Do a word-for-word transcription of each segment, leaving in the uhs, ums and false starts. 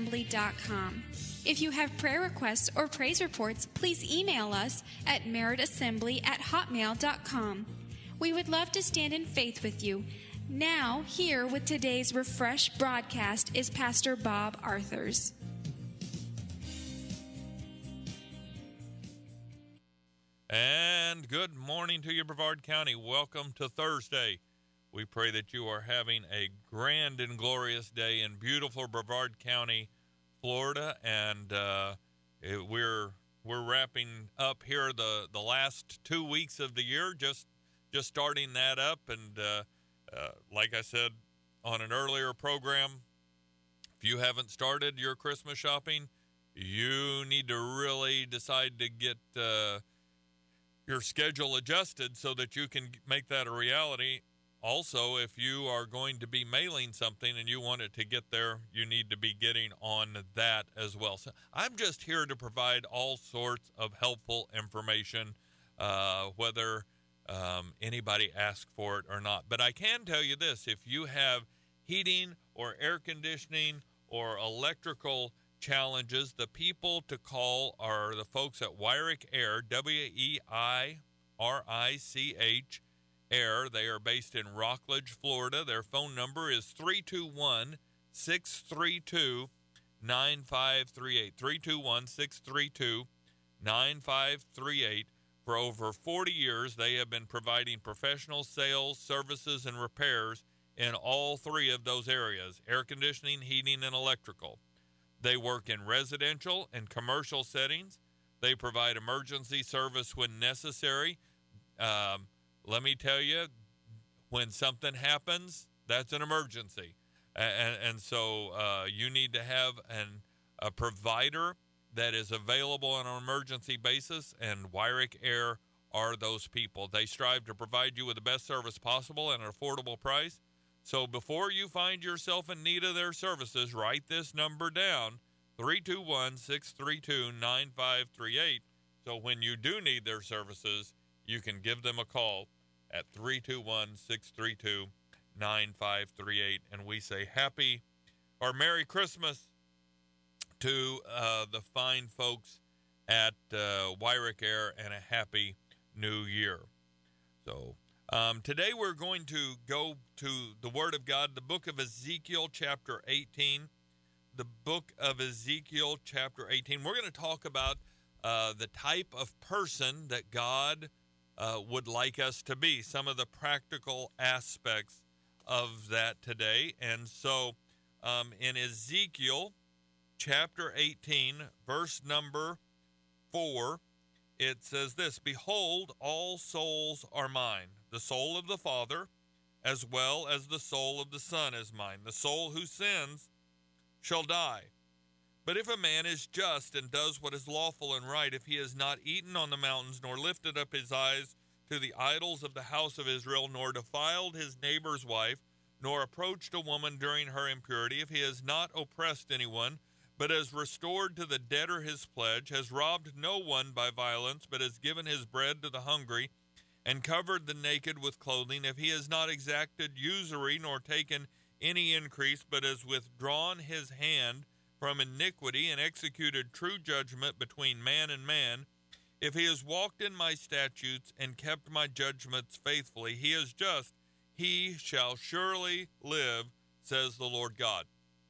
assembly dot com. If you have prayer requests or praise reports, please email us at meritassembly at hotmail dot com. We would love to stand in faith with you. Now, here with today's Refresh broadcast is Pastor Bob Arthurs. And good morning to you, Brevard County. Welcome to Thursday. We pray that you are having a grand and glorious day in beautiful Brevard County, Florida, and uh, it, we're we're wrapping up here the, the last two weeks of the year, just just starting that up. And uh, uh, like I said on an earlier program, if you haven't started your Christmas shopping, you need to really decide to get uh, your schedule adjusted so that you can make that a reality. Also, if you are going to be mailing something and you want it to get there, you need to be getting on that as well. So I'm just here to provide all sorts of helpful information, uh, whether um, anybody asks for it or not. But I can tell you this, if you have heating or air conditioning or electrical challenges, the people to call are the folks at Wyrick Air, W E I R I C H, Air. They are based in Rockledge, Florida. Their phone number is three two one, six three two, nine five three eight, three two one, six three two, nine five three eight. For over forty years, they have been providing professional sales, services, and repairs in all three of those areas, air conditioning, heating, and electrical. They work in residential and commercial settings. They provide emergency service when necessary. Um, let me tell you, when something happens, that's an emergency. And, and so uh, you need to have an, a provider that is available on an emergency basis, and Wyrick Air are those people. They strive to provide you with the best service possible at an affordable price. So before you find yourself in need of their services, write this number down, three two one, six three two, nine five three eight. So when you do need their services, you can give them a call at three two one, six three two, nine five three eight. And we say happy or Merry Christmas to uh, the fine folks at uh, Wyrick Air, and a Happy New Year. So Um, today we're going to go to the Word of God, the book of Ezekiel, chapter eighteen. The book of Ezekiel, chapter eighteen. We're going to talk about uh, the type of person that God uh, would like us to be, some of the practical aspects of that today. And so um, in Ezekiel, chapter eighteen, verse number four, it says this: "Behold, all souls are mine. The soul of the Father, as well as the soul of the Son, is mine. The soul who sins shall die. But if a man is just and does what is lawful and right, if he has not eaten on the mountains, nor lifted up his eyes to the idols of the house of Israel, nor defiled his neighbor's wife, nor approached a woman during her impurity, if he has not oppressed anyone, but has restored to the debtor his pledge, has robbed no one by violence, but has given his bread to the hungry, and covered the naked with clothing, if he has not exacted usury, nor taken any increase, but has withdrawn his hand from iniquity, and executed true judgment between man and man, if he has walked in my statutes and kept my judgments faithfully, he is just, he shall surely live, says the Lord God."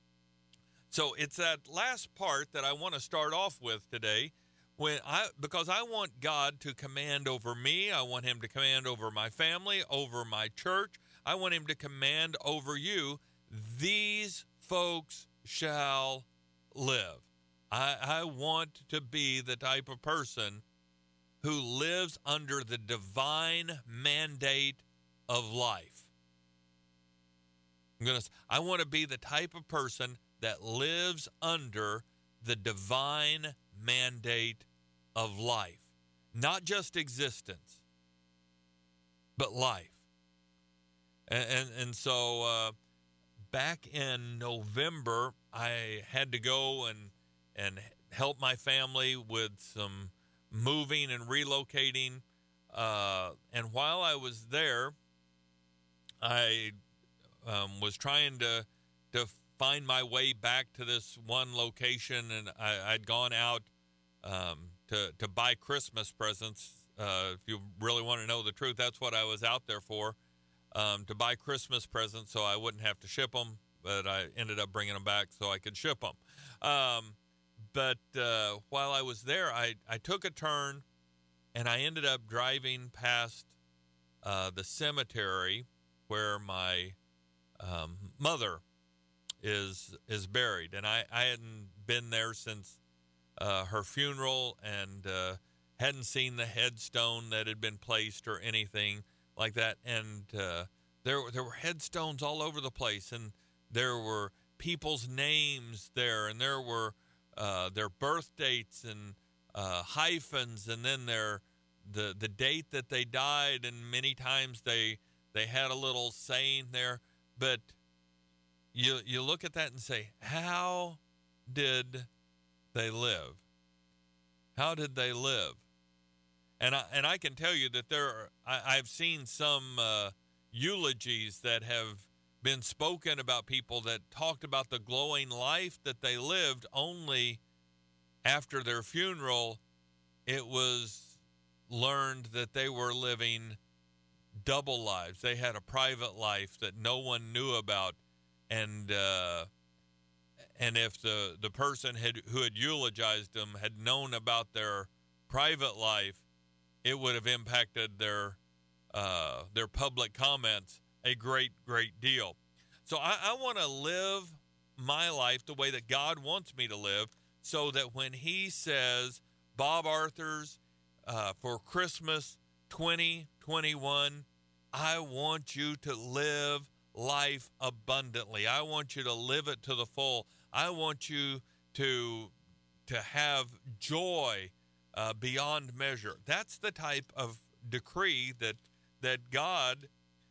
So it's that last part that I want to start off with today, when I because I want God to command over me. I want him to command over my family, over my church. I want him to command over you. These folks shall live. I, I want to be the type of person who lives under the divine mandate of life. I'm gonna. I want to be the type of person that lives under the divine mandate of life. Not just existence, but life. And, and, and so uh, back in November, I had to go and, and help my family with some moving and relocating. Uh, and while I was there, I um, was trying to to find my way back to this one location, and I, I'd gone out um, to to buy Christmas presents. Uh, if you really want to know the truth, that's what I was out there for, um, to buy Christmas presents so I wouldn't have to ship them. But I ended up bringing them back so I could ship them. Um, but uh, while I was there, I, I took a turn, and I ended up driving past uh, the cemetery where my um, mother is is buried. And I, I hadn't been there since uh, her funeral, and uh, hadn't seen the headstone that had been placed or anything like that. And uh, there, there were headstones all over the place, and there were people's names there, and there were uh, their birth dates and uh, hyphens, and then their the the date that they died, and many times they they had a little saying there. But you you look at that and say, how did they live? How did they live? And I and I can tell you that there are, I, I've seen some uh, eulogies that have been spoken about people that talked about the glowing life that they lived. Only after their funeral, it was learned that they were living double lives. They had a private life that no one knew about, and uh, and if the the person had who had eulogized them had known about their private life, it would have impacted their uh, their public comments a great, great deal. So I, I want to live my life the way that God wants me to live, so that when he says, Bob Arthurs, uh, for Christmas twenty twenty-one, I want you to live life abundantly. I want you to live it to the full. I want you to, to have joy uh, beyond measure. That's the type of decree that that God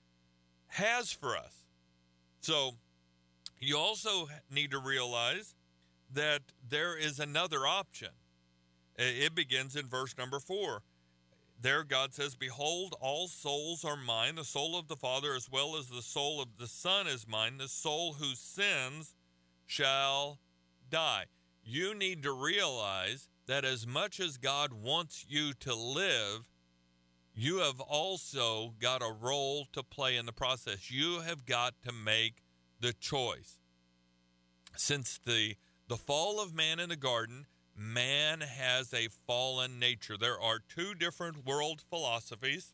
has for us. So you also need to realize that there is another option. It begins in verse number four. There God says, behold, all souls are mine. The soul of the Father as well as the soul of the Son is mine. The soul who sins shall die. You need to realize that as much as God wants you to live, you have also got a role to play in the process. You have got to make the choice. Since the, the fall of man in the garden, man has a fallen nature. There are two different world philosophies,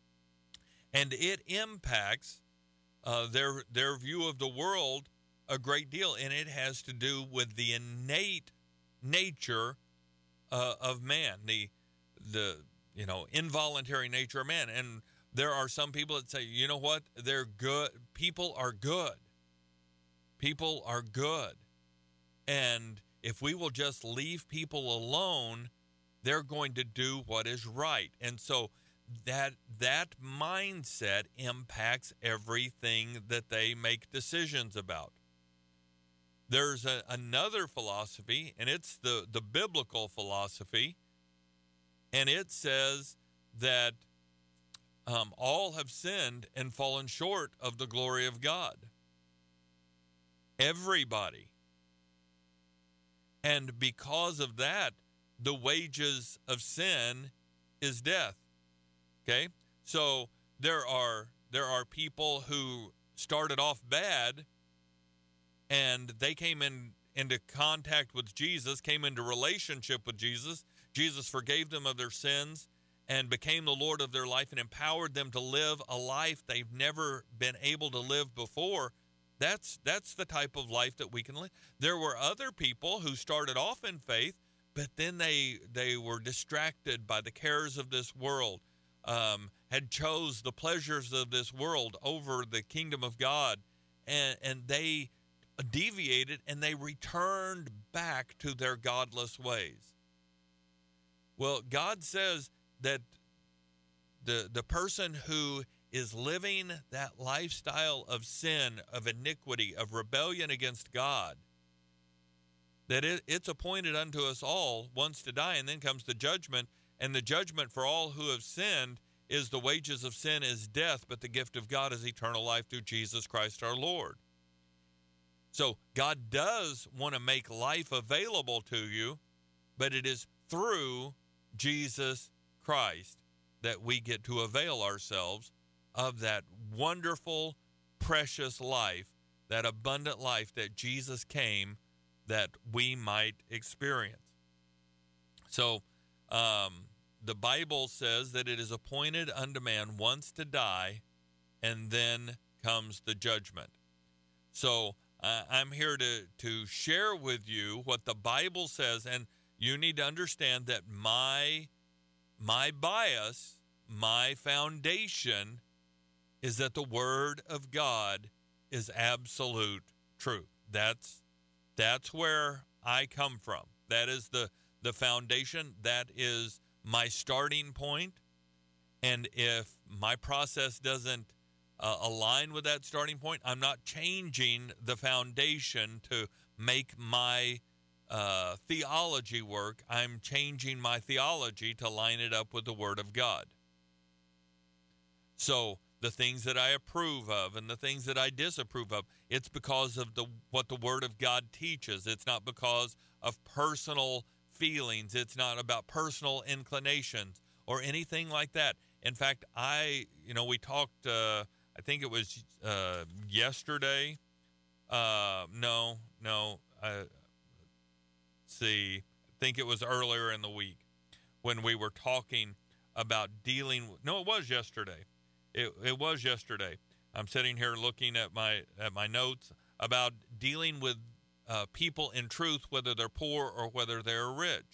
and it impacts uh, their, their view of the world a great deal, and it has to do with the innate nature uh, of man, the the you know, involuntary nature of man. And there are some people that say, you know what, they're good. People are good. People are good. And if we will just leave people alone, they're going to do what is right. And so that that mindset impacts everything that they make decisions about. There's a, another philosophy, and it's the, the biblical philosophy. And it says that um, all have sinned and fallen short of the glory of God. Everybody. And because of that, the wages of sin is death. Okay? So there are there are people who started off bad, and they came in into contact with Jesus, came into relationship with Jesus. Jesus forgave them of their sins and became the Lord of their life and empowered them to live a life they've never been able to live before. That's that's the type of life that we can live. There were other people who started off in faith, but then they they were distracted by the cares of this world, um, had chose the pleasures of this world over the kingdom of God, and, and they deviated and they returned back to their godless ways. Well, God says that the the person who is living that lifestyle of sin, of iniquity, of rebellion against God, that it, it's appointed unto us all once to die, and then comes the judgment. And the judgment for all who have sinned is the wages of sin is death, but the gift of God is eternal life through Jesus Christ our Lord. So God does want to make life available to you, but it is through Jesus Christ that we get to avail ourselves of that wonderful, precious life, that abundant life that Jesus came that we might experience. So um, the Bible says that it is appointed unto man once to die, and then comes the judgment. So uh, I'm here to, to share with you what the Bible says, and you need to understand that my my bias, my foundation, is that the Word of God is absolute truth. That's that's where I come from. That is the the foundation. That is my starting point. And if my process doesn't uh, align with that starting point, I'm not changing the foundation to make my uh, theology work. I'm changing my theology to line it up with the Word of God. So the things that I approve of and the things that I disapprove of, it's because of the what the Word of God teaches. It's not because of personal feelings. It's not about personal inclinations or anything like that. In fact, I, you know, we talked, uh, I think it was uh, yesterday. Uh, no, no. Uh, see, I think it was earlier in the week when we were talking about dealing with, no, it was yesterday. It, it was yesterday. I'm sitting here looking at my at my notes about dealing with uh, people in truth, whether they're poor or whether they're rich.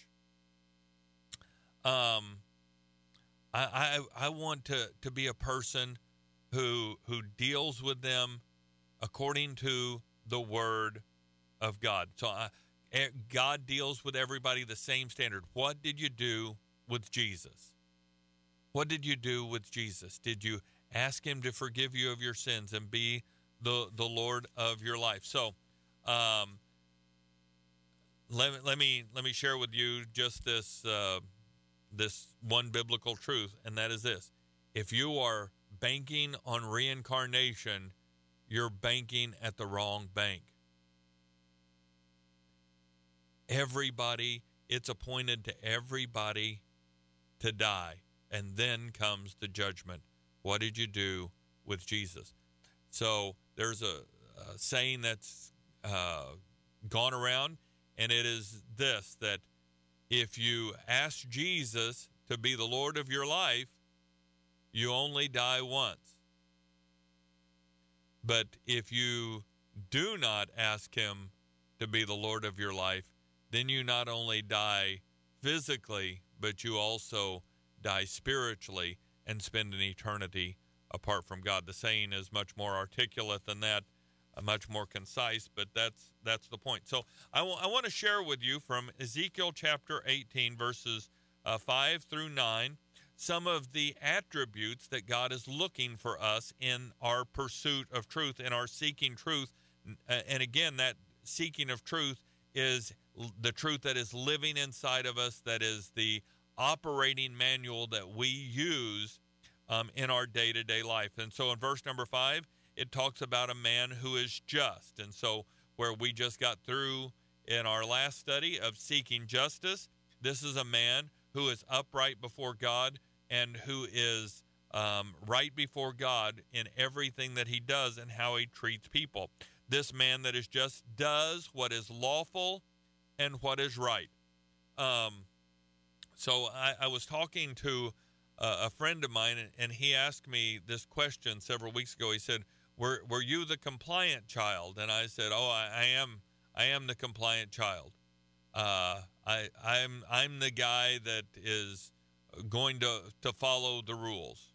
Um, I, I I want to, to be a person who who deals with them according to the Word of God. So I, God deals with everybody the same standard. What did you do with Jesus? What did you do with Jesus? Did you ask him to forgive you of your sins and be the the Lord of your life? So um, let, let me let me share with you just this uh, this one biblical truth, and that is this. If you are banking on reincarnation, you're banking at the wrong bank. Everybody, it's appointed to everybody to die. And then comes the judgment. What did you do with Jesus? So there's a, a saying that's uh, gone around, and it is this, that if you ask Jesus to be the Lord of your life, you only die once. But if you do not ask him to be the Lord of your life, then you not only die physically, but you also die spiritually and spend an eternity apart from God. The saying is much more articulate than that, uh, much more concise, but that's that's the point. So I, w- I want to share with you from Ezekiel chapter eighteen, verses uh, five through nine, some of the attributes that God is looking for us in our pursuit of truth, in our seeking truth. And again, that seeking of truth is the truth that is living inside of us, that is the operating manual that we use um, in our day-to-day life. And so in verse number five, it talks about a man who is just. And so where we just got through in our last study of seeking justice, this is a man who is upright before God and who is um, right before God in everything that he does and how he treats people. This man that is just does what is lawful and what is right. Um, so I, I was talking to uh, a friend of mine, and, and he asked me this question several weeks ago. He said, "Were were you the compliant child?" And I said, "Oh, I, I am. I am the compliant child. Uh, I I'm I'm the guy that is going to to follow the rules.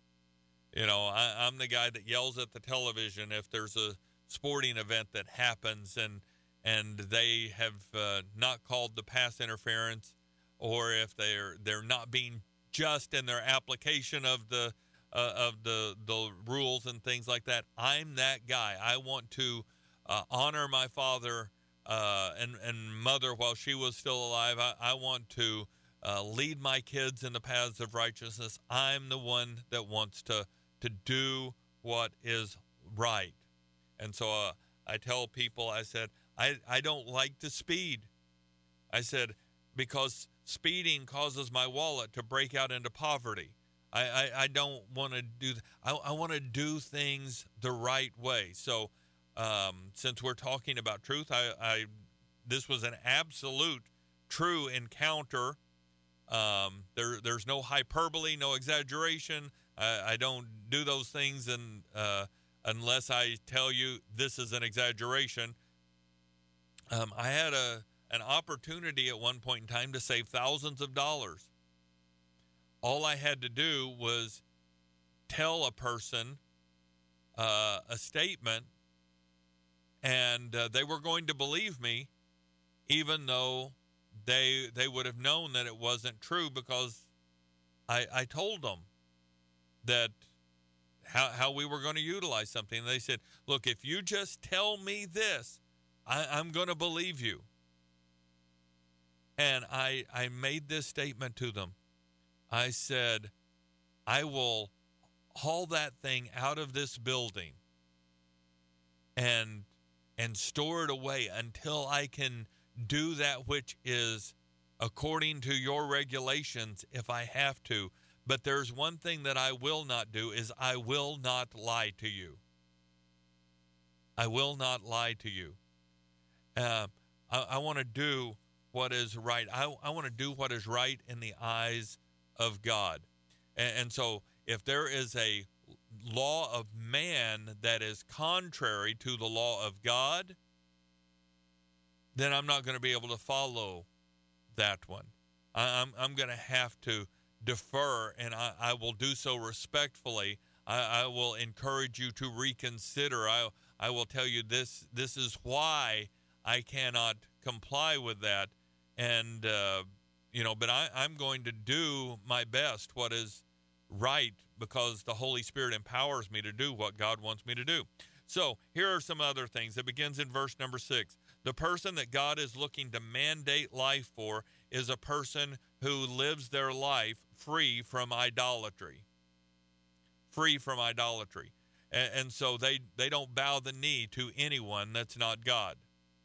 You know, I, I'm the guy that yells at the television if there's a sporting event that happens and and they have uh, not called the pass interference, or if they're they're not being just in their application of the uh, of the the rules and things like that. I'm that guy. I want to uh, honor my father uh, and and mother while she was still alive. I, I want to uh, lead my kids in the paths of righteousness. I'm the one that wants to to do what is right." And so uh, I tell people, I said, I, I don't like to speed. I said, because speeding causes my wallet to break out into poverty. I, I, I don't want to do, th- I, I want to do things the right way. So um, since we're talking about truth, I, I this was an absolute true encounter. Um, there, there's no hyperbole, no exaggeration. I, I don't do those things and uh, unless I tell you this is an exaggeration. Um, I had a an opportunity at one point in time to save thousands of dollars. All I had to do was tell a person uh, a statement, and uh, they were going to believe me, even though they they would have known that it wasn't true, because I, I told them that how, how we were going to utilize something. And they said, look, if you just tell me this, I, I'm going to believe you. And I, I made this statement to them. I said, I will haul that thing out of this building and and store it away until I can do that which is according to your regulations if I have to. But there's one thing that I will not do, is I will not lie to you. I will not lie to you. Uh, I, I want to do what is right. I, I want to do what is right in the eyes of God. And, and so if there is a law of man that is contrary to the law of God, then I'm not going to be able to follow that one. I, I'm, I'm going to have to defer, and I, I will do so respectfully. I, I will encourage you to reconsider. I, I will tell you this, this is why I cannot comply with that. And, uh, you know, but I, I'm going to do my best, what is right, because the Holy Spirit empowers me to do what God wants me to do. So here are some other things. It begins in verse number six. The person that God is looking to mandate life for is a person who lives their life free from idolatry. Free from idolatry. And, and so they, they don't bow the knee to anyone that's not God.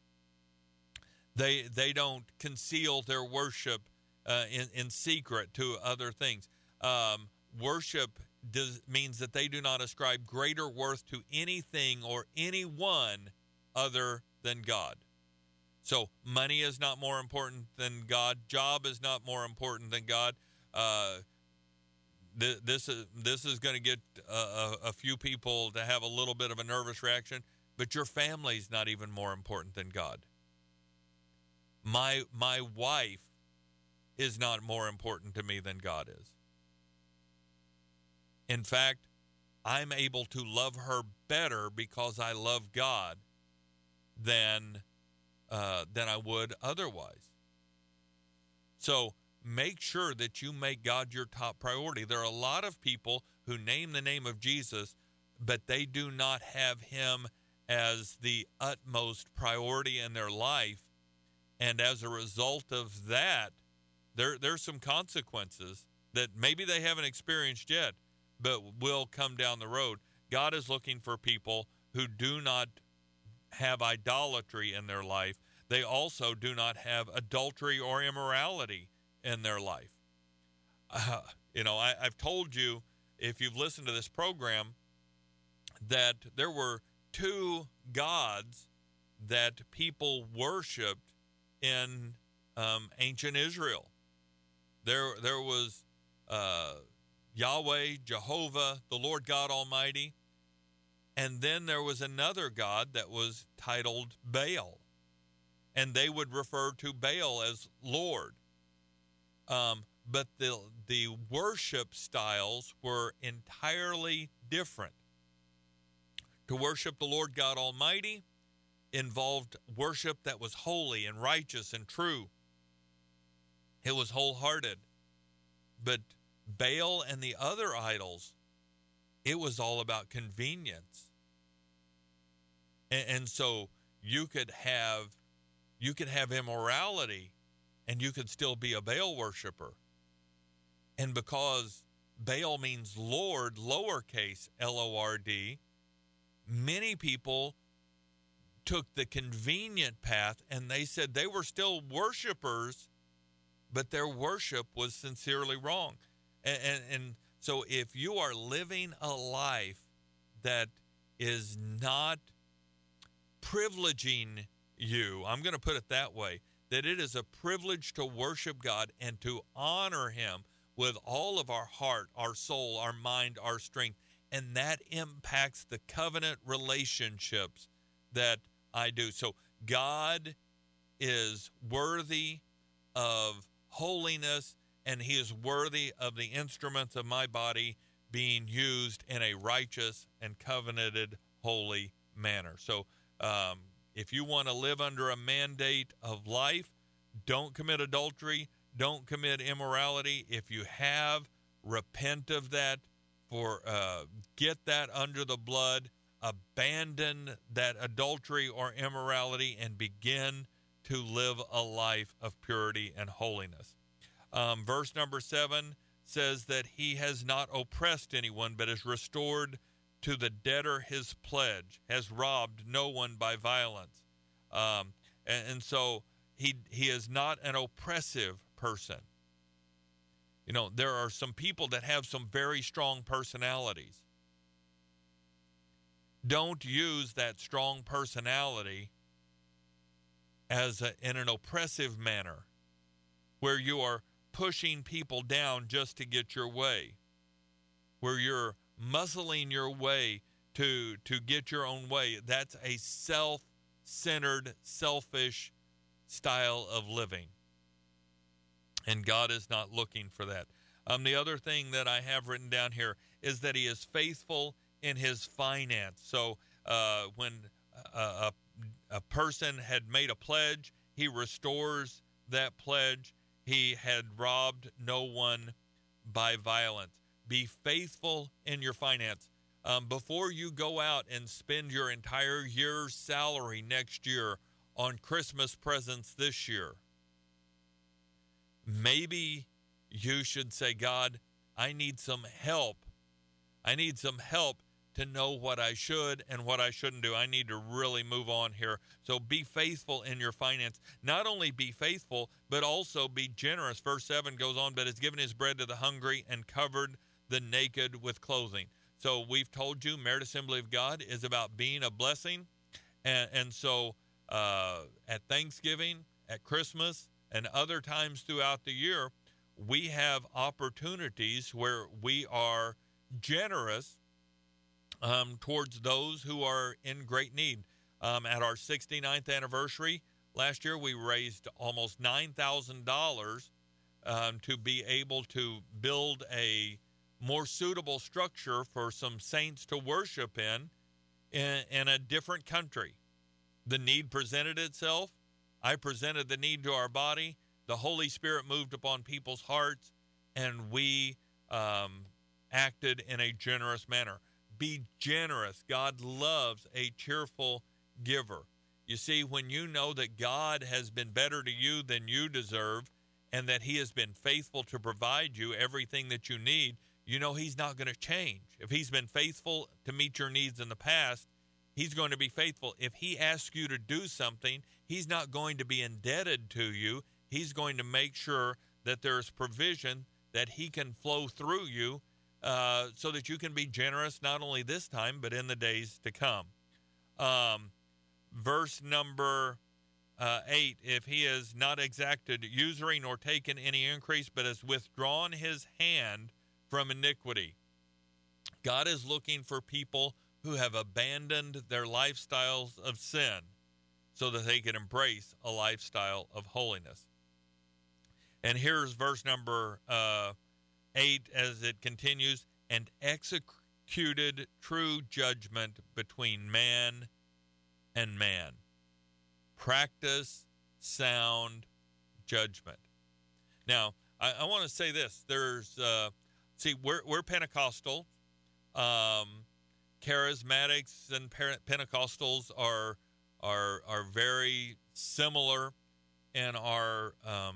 They they don't conceal their worship uh, in, in secret to other things. Um, worship does, means that they do not ascribe greater worth to anything or anyone other than God. So money is not more important than God. Job is not more important than God. Uh, th- this is this is going to get a, a, a few people to have a little bit of a nervous reaction, but your family is not even more important than God. My my wife is not more important to me than God is. In fact, I'm able to love her better because I love God than uh, than I would otherwise. So make sure that you make God your top priority. There are a lot of people who name the name of Jesus, but they do not have him as the utmost priority in their life. And as a result of that, there there's some consequences that maybe they haven't experienced yet, but will come down the road. God is looking for people who do not have idolatry in their life. They also do not have adultery or immorality in their life. Uh, you know, I, I've told you, if you've listened to this program, that there were two gods that people worshiped in um, ancient Israel. There, there was uh, Yahweh, Jehovah, the Lord God Almighty, and then there was another god that was titled Baal, and they would refer to Baal as Lord. Um, but the the worship styles were entirely different. To worship the Lord God Almighty involved worship that was holy and righteous and true. It was wholehearted. But Baal and the other idols, it was all about convenience. And, and so you could have you could have immorality and you could still be a Baal worshiper. And because Baal means Lord, lowercase L O R D, many people took the convenient path, and they said they were still worshipers, but their worship was sincerely wrong. And, and, and so if you are living a life that is not privileging you, I'm going to put it that way, that it is a privilege to worship God and to honor him with all of our heart, our soul, our mind, our strength, and that impacts the covenant relationships that I do. So God is worthy of holiness, and he is worthy of the instruments of my body being used in a righteous and covenanted holy manner. So um, if you want to live under a mandate of life, don't commit adultery, don't commit immorality. If you have, repent of that, for uh, get that under the blood, abandon that adultery or immorality, and begin to live a life of purity and holiness. Um, verse number seven says that he has not oppressed anyone, but has restored to the debtor his pledge, has robbed no one by violence. Um, and, and so he he is not an oppressive person. You know, there are some people that have some very strong personalities. Don't use that strong personality as a, in an oppressive manner, where you are pushing people down just to get your way, where you're muscling your way to to get your own way. That's a self-centered, selfish style of living. And God is not looking for that. Um, the other thing that I have written down here is that he is faithful in his finance. So uh, when a, a, a person had made a pledge, he restores that pledge. He had robbed no one by violence. Be faithful in your finance. Um, before you go out and spend your entire year's salary next year on Christmas presents this year, maybe you should say, God, I need some help. I need some help to know what I should and what I shouldn't do. I need to really move on here. So be faithful in your finance. Not only be faithful, but also be generous. Verse seven goes on, but has given his bread to the hungry and covered the naked with clothing. So we've told you Merit Assembly of God is about being a blessing. And, and so uh, at Thanksgiving, at Christmas, and other times throughout the year, we have opportunities where we are generous um, towards those who are in great need. Um, at our sixty-ninth anniversary last year, we raised almost nine thousand dollars um, to be able to build a more suitable structure for some saints to worship in, in, in a different country. The need presented itself. I presented the need to our body. The Holy Spirit moved upon people's hearts, and we um, acted in a generous manner. Be generous. God loves a cheerful giver. You see, when you know that God has been better to you than you deserve, and that he has been faithful to provide you everything that you need, you know he's not going to change. If he's been faithful to meet your needs in the past, he's going to be faithful. If he asks you to do something, he's not going to be indebted to you. He's going to make sure that there's provision that he can flow through you uh, so that you can be generous not only this time, but in the days to come. Um, verse number uh, eight, if he has not exacted usury nor taken any increase, but has withdrawn his hand from iniquity. God is looking for people who have abandoned their lifestyles of sin so that they can embrace a lifestyle of holiness. And here's verse number uh, eight as it continues, and executed true judgment between man and man. Practice sound judgment. Now, I, I want to say this. There's, uh, see, we're, we're Pentecostal. Um, charismatics and Pentecostals are are are very similar in our um,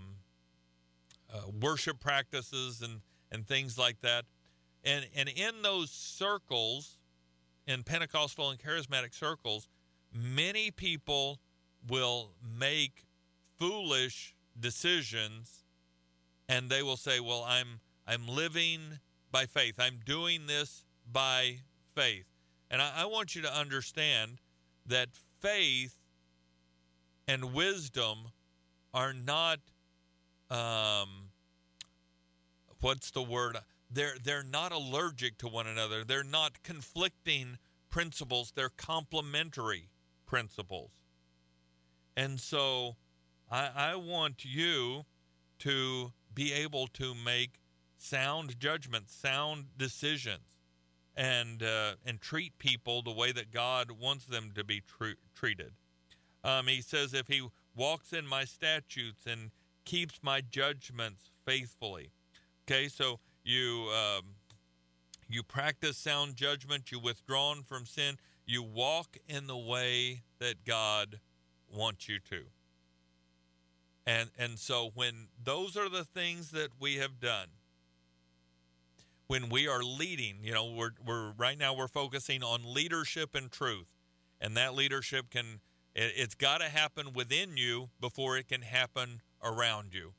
uh, worship practices and, and things like that. And and in those circles, in Pentecostal and charismatic circles, many people will make foolish decisions, and they will say, well, I'm I'm living by faith. I'm doing this by faith. And I, I want you to understand that faith and wisdom are not, um, what's the word? They're, they're not allergic to one another. They're not conflicting principles. They're complementary principles. And so I, I want you to be able to make sound judgments, sound decisions, and uh, and treat people the way that God wants them to be tr- treated. Um, he says, if he walks in my statutes and keeps my judgments faithfully. Okay, so you um, you practice sound judgment, you withdraw from sin, you walk in the way that God wants you to. And and so when those are the things that we have done, when we are leading, you know, we're we're right now we're focusing on leadership and truth. And that leadership can, it, it's got to happen within you before it can happen around you.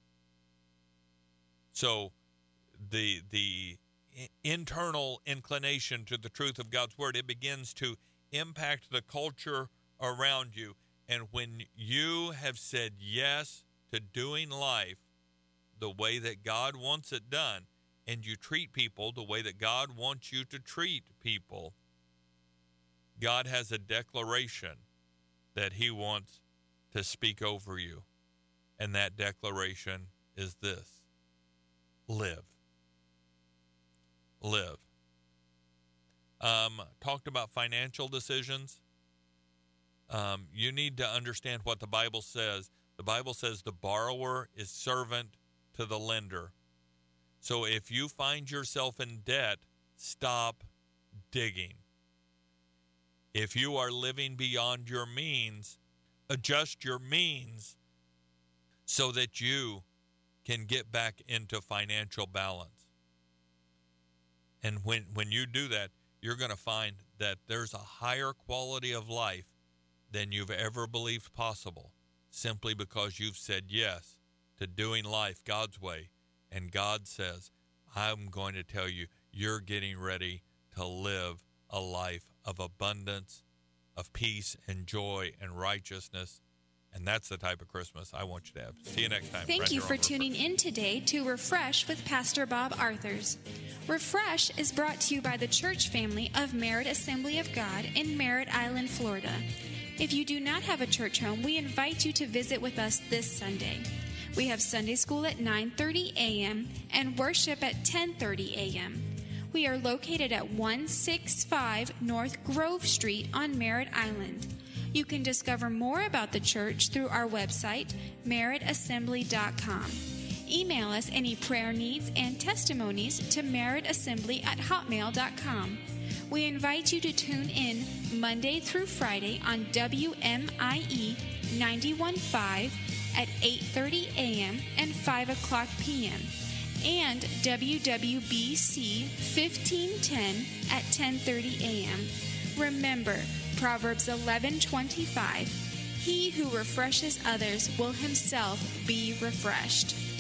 So the the internal inclination to the truth of God's word, it begins to impact the culture around you. And when you have said yes to doing life the way that God wants it done, and you treat people the way that God wants you to treat people, God has a declaration that he wants to speak over you. And that declaration is this: live. Live. Um, talked about financial decisions. Um, you need to understand what the Bible says. The Bible says the borrower is servant to the lender. So if you find yourself in debt, stop digging. If you are living beyond your means, adjust your means so that you can get back into financial balance. And when, when you do that, you're going to find that there's a higher quality of life than you've ever believed possible, simply because you've said yes to doing life God's way. And God says, I'm going to tell you, you're getting ready to live a life of abundance, of peace and joy and righteousness. And that's the type of Christmas I want you to have. See you next time. Thank you for tuning in today to Refresh with Pastor Bob Arthurs. Refresh is brought to you by the church family of Merritt Assembly of God in Merritt Island, Florida. If you do not have a church home, we invite you to visit with us this Sunday. We have Sunday school at nine thirty a.m. and worship at ten thirty a.m. We are located at one sixty-five North Grove Street on Merritt Island. You can discover more about the church through our website, merritt assembly dot com. Email us any prayer needs and testimonies to merrittassembly at hotmail dot com. We invite you to tune in Monday through Friday on W M I E ninety-one point five at eight thirty a.m. and five o'clock p.m. and W W B C fifteen ten at ten thirty a.m. Remember, Proverbs eleven twenty-five, he who refreshes others will himself be refreshed.